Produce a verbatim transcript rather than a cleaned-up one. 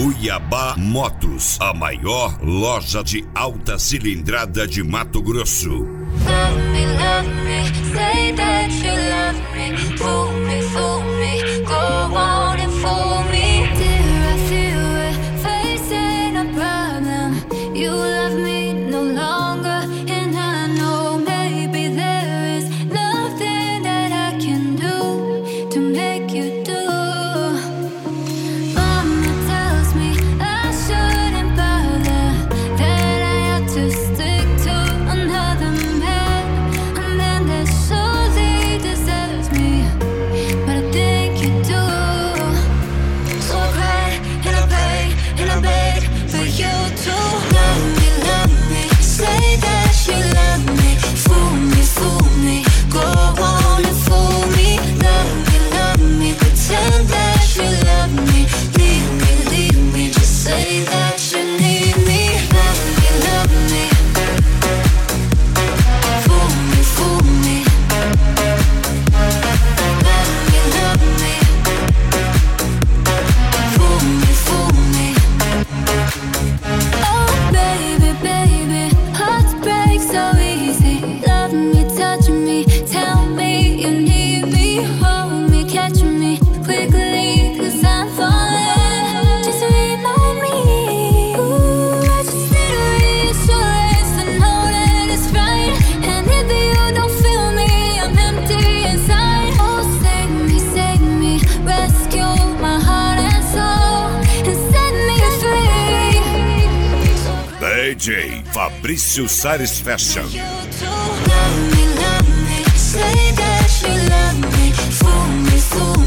Cuiabá Motos, a maior loja de alta cilindrada de Mato Grosso. Love me, love me, say that you love me. Fool me, fool me, go on and fool me. Dear, I feel we're facing a problem. You love me no longer, and I know maybe there is nothing that I can do to make you do. Mama tells me I shouldn't bother, that I ought to stick to another man, a man that surely deserves me, but I think you do. So I cry and I pray and I beg for you to love me, love me, say that you love me. Fool me, fool me, go on and fool me. Love me, love me, pretend that you love me. Leave me, leave me, just say that you need me. Love me, love me, fool me, fool me. Love me, love me, fool me, fool me. Oh baby, baby, hearts break so easy. Love me, touch me, tell me you need me. Hold me, catch me quickly, cause I'm falling. Just remind me, ooh, I just need a reassurance to know that it's right. And if you don't feel me, I'm empty inside. Oh, save me, save me, rescue my heart and soul, and set me free. D J Fabrício Sares Fashion. You to love me, love me, say that you love me. Fool me, fool